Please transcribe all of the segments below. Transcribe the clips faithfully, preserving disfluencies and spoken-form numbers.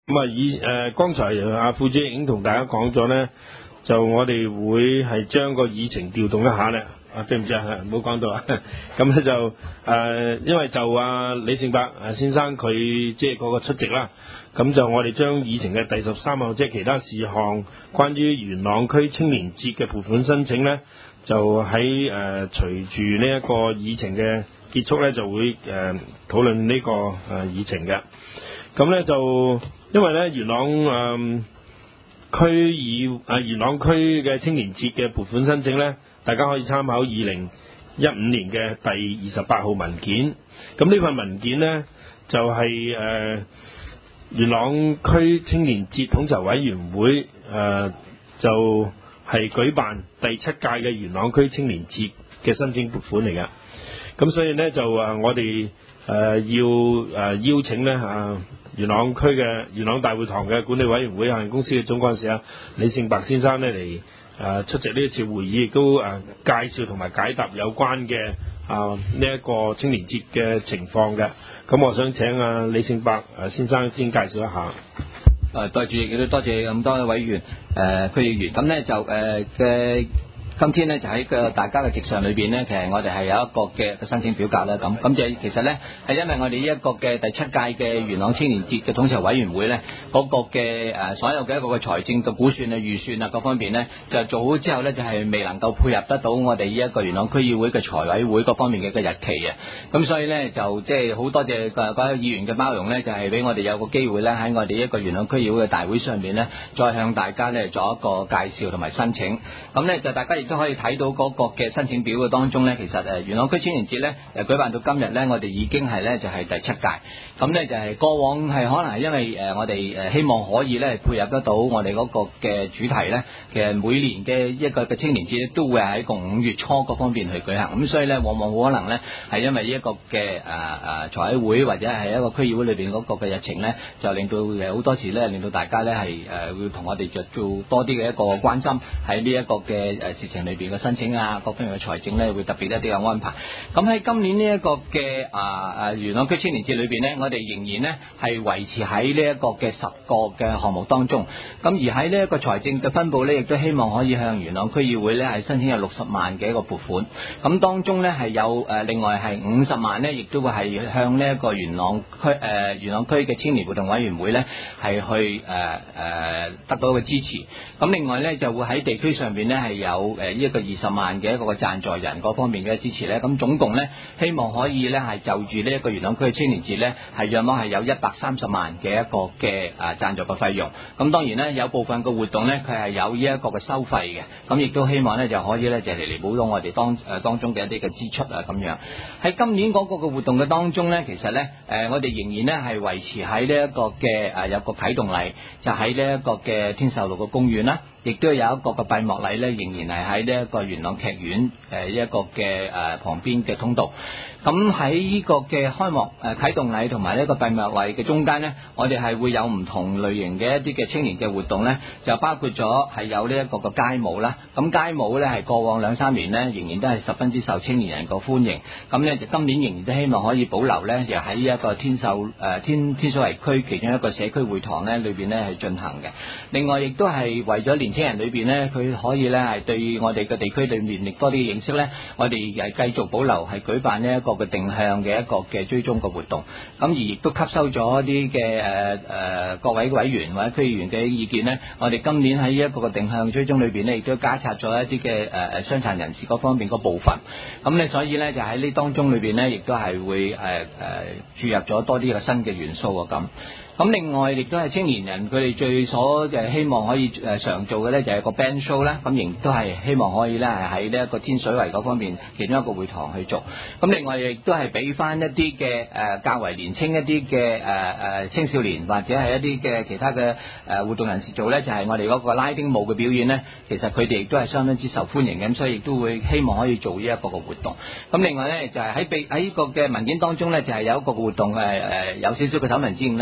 咁啊，以誒剛才阿副主席已經同大家講咗咧，就我哋會係將個議程調動一下咧。啊，對唔住啊，唔好講到啊。咁咧就誒、呃，因為就阿李勝伯先生佢即係嗰個出席啦。咁就我哋將議程嘅第十三項，即係其他事項，關於元朗區青年節嘅撥款申請咧，就喺誒、呃、隨住呢一個議程嘅結束咧，就會誒、呃、討論呢、這個誒、呃、議程嘅。咁咧就因為咧元朗誒、呃、區議誒元朗區嘅青年節嘅撥款申請咧，大家可以參考二零一五年嘅第二十八號文件。咁呢份文件咧就係、是、誒、呃、元朗區青年節統籌委員會誒、呃、就係、是、舉辦第七屆嘅元朗區青年節嘅申請撥款嚟㗎。咁所以咧就誒我哋誒、呃、要誒、呃、邀請咧啊元朗區嘅元朗大會堂嘅管理委員會有限公司嘅總幹事啊李勝伯先生咧嚟誒出席呢一次會議，亦都誒介紹同埋解答有關嘅啊呢一個青年節嘅情況嘅。咁我想請啊李勝伯誒先生先介紹一下。 誒，代主席亦都多謝咁多位委員誒區議員。咁咧就誒嘅。呃今天咧就喺個大家嘅席上裏邊咧，其實我哋係有一個嘅申請表格啦。咁咁就其實咧係因為我哋呢一個嘅第七屆嘅元朗青年節嘅統籌委員會咧，嗰、那個嘅誒所有嘅一個嘅財政嘅估算啊、預算啊各方面咧，就做好之後咧，就係、是、未能夠配合得到我哋呢一個元朗區議會嘅財委會各方面嘅個日期啊。咁所以咧就即係好多謝各位議員嘅包容咧，就係、是、俾我哋有個機會咧喺我哋一個元朗區議會嘅大會上邊咧，再向大家咧做一個介紹同埋申請。咁咧就大家亦都可以睇到嗰個嘅申請表嘅當中咧，其實誒元朗區青年節咧誒舉辦到今日咧，我哋已經係咧就係第七屆。咁咧就係過往係可能係因為誒我哋誒希望可以咧配合得到我哋嗰個嘅主題咧，其實每年嘅一個嘅青年節咧都會喺個五月初嗰方面去舉行。咁所以咧往往可能咧係因為呢一個嘅誒誒財委會或者係一個區議會裏邊嗰個嘅日程咧，就令到誒好多時咧令到大家咧係誒會同我哋就做多啲嘅一個關心喺呢一個嘅誒事情裏邊嘅申請啊，各方面嘅財政咧會特別一啲嘅安排。咁喺今年呢一個嘅啊啊元朗區青年節裏邊咧，我哋仍然咧係維持喺呢一個嘅十個嘅項目當中。咁而喺呢一個財政嘅分佈咧，亦都希望可以向元朗區議會咧係申請有六十萬嘅一個撥款。咁當中咧係有誒另外係五十萬咧，亦都會係向呢一個元朗區誒、呃、元朗區嘅青年活動委員會咧係去誒誒、呃、得到一個支持。咁另外咧就會喺地區上邊咧係有誒呢一個二十萬嘅一個贊助人嗰方面嘅支持咧。咁總共咧希望可以咧係就住呢一個元朗區嘅青年節咧係約莫係有一百三十萬嘅一個嘅誒贊助嘅費用。咁當然咧有部分嘅活動咧佢係有呢一個嘅收費嘅。咁亦都希望咧就可以咧就嚟彌補到我哋當誒當中嘅一啲嘅支出啊咁樣。喺今年嗰個嘅活動嘅當中咧，其實咧誒我哋仍然咧係維持喺呢一個嘅誒有個啟動禮，就喺呢一個嘅天秀路嘅公園啦。亦都有一個嘅閉幕禮咧，仍然係喺呢一個元朗劇院誒一個嘅誒旁邊嘅通道。咁喺呢個嘅開幕誒啟動禮同埋呢一個閉幕禮嘅中間呢，我哋係會有唔同類型嘅一啲嘅青年嘅活動呢，就包括咗係有呢一個嘅街舞啦。咁街舞呢係過往兩三年呢，仍然都係十分之受青年人個歡迎。咁呢就今年仍然都希望可以保留呢，就喺呢一個天秀誒天天水圍區其中一個社區會堂呢裏邊呢係進行嘅。另外亦都係為咗年青人裏邊呢，佢可以呢係對我哋嘅地區裏面亦多啲認識呢，我哋係繼續保留係舉辦呢一個嘅定向嘅一個嘅追蹤嘅活動。咁而亦都吸收咗一啲嘅誒誒各位委員或者區議員嘅意見呢，我哋今年喺呢一個嘅定向追蹤裏邊呢，亦都加插咗一啲嘅誒誒傷殘人士嗰方面嗰部分。咁咧所以呢，就喺呢當中裏邊呢，亦都係會誒誒、呃、注入咗多啲嘅新嘅元素啊咁。咁另外亦都係青年人佢哋最所誒希望可以誒常做嘅咧就係個 band show 啦，咁亦都係希望可以咧係喺呢一個天水圍嗰方面其中一個會堂去做。咁另外亦都係俾翻一啲嘅誒較為年輕一啲嘅誒誒青少年或者係一啲嘅其他嘅誒活動人士做咧，就係、是、我哋嗰個拉丁舞嘅表演咧，其實佢哋亦都係相當之受歡迎嘅，咁所以亦都會希望可以做呢一個嘅活動。咁另外咧就係喺喺呢個嘅文件當中咧，就係、是、有一個活動誒誒有少少嘅手文之誤咧，就係、是、寫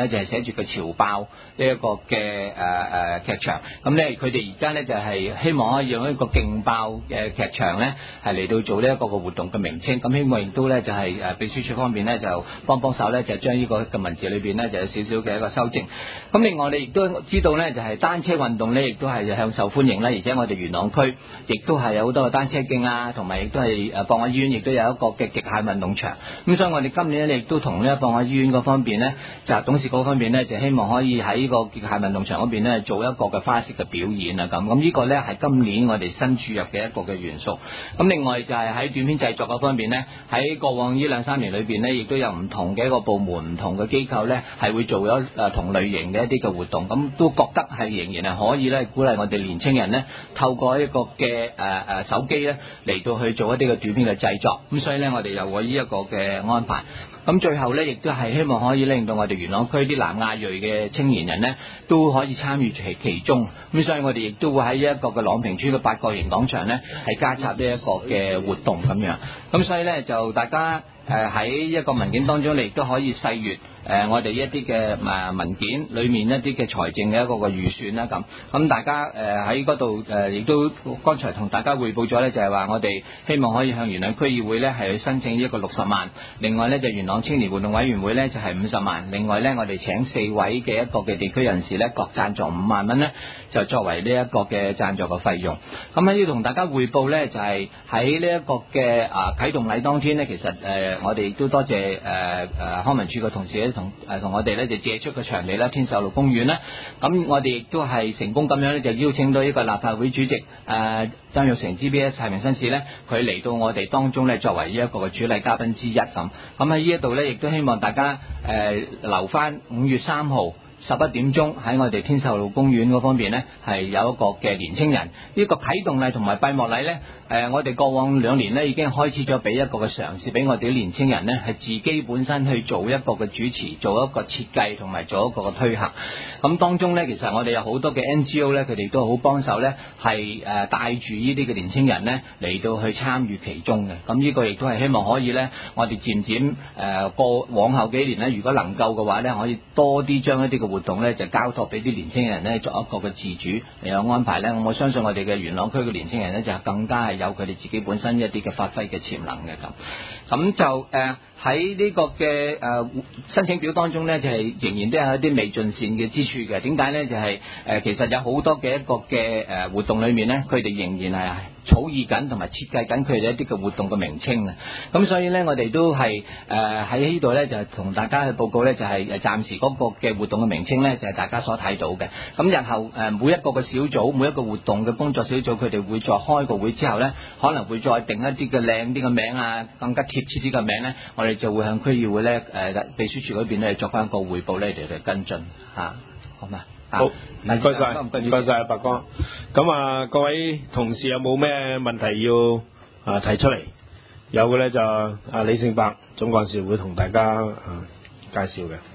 住嘅潮爆呢一個嘅誒誒劇場。咁咧佢哋而家咧就係、是、希望可以用一個勁爆嘅劇場咧係嚟到做呢一個嘅活動嘅名稱。咁希望亦都咧就係、是、誒秘書處方面咧就幫幫手咧，就將呢個嘅文字裏邊咧就有少少嘅一個修正。咁另外我哋亦都知道咧就係、是、單車運動咧亦都係向受歡迎啦，而且我哋元朗區亦都係有好多嘅單車徑啊，同埋亦都係誒博愛醫院亦都有一個嘅極限運動場。咁所以我哋今年咧亦都同呢一博愛醫院嗰方面咧就董事局方面咧就希望可以喺呢個極限運動場嗰邊咧做一個嘅花式嘅表演啊咁。咁呢個咧係今年我哋新注入嘅一個嘅元素。咁另外就係喺短片製作嗰方面咧，喺過往呢兩三年裏邊咧，亦都有唔同嘅一個部門、唔同嘅機構咧係會做咗誒同類型嘅一啲嘅活動。咁都覺得係仍然係可以咧鼓勵我哋年青人咧透過一個嘅誒誒手機咧嚟到去做一啲嘅短片嘅製作。咁所以咧我哋又會呢一個嘅安排。咁最後咧亦都係希望可以令到我哋元朗區啲南亞裔嘅青年人咧都可以參與其其中。咁所以我哋亦都會喺一個嘅朗屏村嘅八角形廣場咧係加插呢一個嘅活動咁樣。咁所以咧就大家誒喺一個文件當中，你亦都可以細閱誒我哋一啲嘅誒文件裏面一啲嘅財政嘅一個嘅預算啦咁。咁大家誒喺嗰度誒亦都剛才同大家匯報咗咧，就係話我哋希望可以向元朗區議會咧係去申請一個六十萬，另外咧就元朗青年活動委員會咧就係五十萬，另外咧我哋請四位嘅一個嘅地區人士咧各贊助五萬蚊咧，就作為呢一個嘅贊助嘅費用。咁喺呢度同大家匯報咧，就係喺呢一個嘅啊啟動禮當天咧，其實誒、呃、我哋亦都多謝誒誒、呃、康文署嘅同事咧，同誒同我哋咧就借出個場地啦，天秀路公園啦。咁我哋亦都係成功咁樣咧，就邀請到呢個立法會主席誒、呃、曾鈺成 G B S 太平紳士咧，佢嚟到我哋當中咧，作為呢一個嘅主禮嘉賓之一咁。咁喺呢一度咧，亦都希望大家誒、呃、留翻五月三號。十一點鐘喺我哋天秀路公園嗰方面呢，係有一個嘅年青人呢、這個啟動禮同埋閉幕禮呢。誒、呃，我哋過往兩年呢已經開始咗俾一個嘅嘗試，俾我哋啲年青人呢係自己本身去做一個嘅主持，做一個設計同埋做一個嘅推行。咁當中呢，其實我哋有好多嘅 N G O 呢，佢哋都好幫手呢，係誒帶住呢啲嘅年青人呢嚟到去參與其中嘅。咁呢個亦都係希望可以呢，我哋漸漸誒過往後幾年呢，如果能夠嘅話呢，可以多啲將一啲嘅活動咧就交託俾啲年青人咧作一個嘅自主嚟有安排咧，我相信我哋嘅元朗區嘅年青人咧就更加係有佢哋自己本身一啲嘅發揮嘅潛能嘅咁。咁就誒喺呢個嘅誒、呃、申請表當中咧，就係、是、仍然都有一啲未盡善嘅之處嘅。點解咧？就係、是、誒、呃、其實有好多嘅一個嘅誒活動裏面咧，佢哋仍然係草擬緊同埋設計緊佢哋一啲嘅活動嘅名稱啊。咁所以咧，我哋都係誒喺呢度咧，就係同大家去報告咧，就係誒暫時嗰個嘅活動嘅名稱咧，就係大家所睇到嘅。咁日後誒每一個嘅小組，每一個活動嘅工作小組，佢哋會再開個會之後咧，可能會再定一啲嘅靚啲嘅名啊，更加貼切啲嘅名咧，我哋就會向區議會咧誒秘書處嗰邊咧作翻個彙報咧嚟嚟跟進嚇，好嘛？ 好，唔該晒，唔該晒，白哥。咁啊，各位同事有冇咩問題要啊提出嚟？有嘅咧就啊李勝伯總幹事會同大家啊介紹嘅。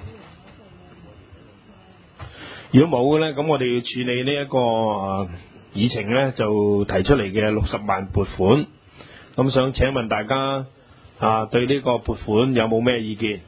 如果冇嘅咧，咁我哋要處理呢、這、一個啊議程咧，就提出嚟嘅六十萬撥款。咁想請問大家啊，對呢個撥款有冇咩意見？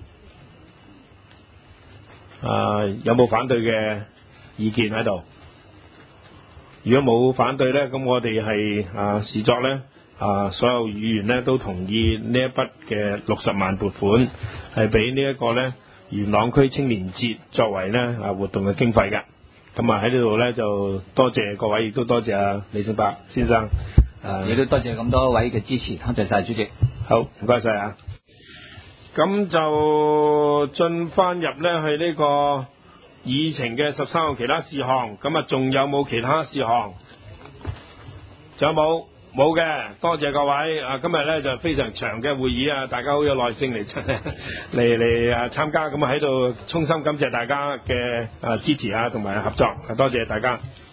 啊，有冇反對嘅意見喺度？如果冇反對咧，咁我哋係啊視作咧啊所有議員咧都同意呢一筆嘅六十萬撥款係俾呢一個咧元朗區青年節作為咧啊活動嘅經費嘅。咁啊喺呢度咧就多謝各位，亦都多謝啊李勝伯先生。 啊，亦都多謝咁多位嘅支持，多謝晒主席。 好，唔該晒啊！咁就進翻入咧去呢個議程嘅十三項其他事項，咁啊仲有冇其他事項？仲有冇？冇嘅，多謝各位啊！今日咧就非常長嘅會議啊，大家好有耐性嚟嚟嚟啊參加，咁啊喺度衷心感謝大家嘅啊支持啊同埋合作，多謝大家。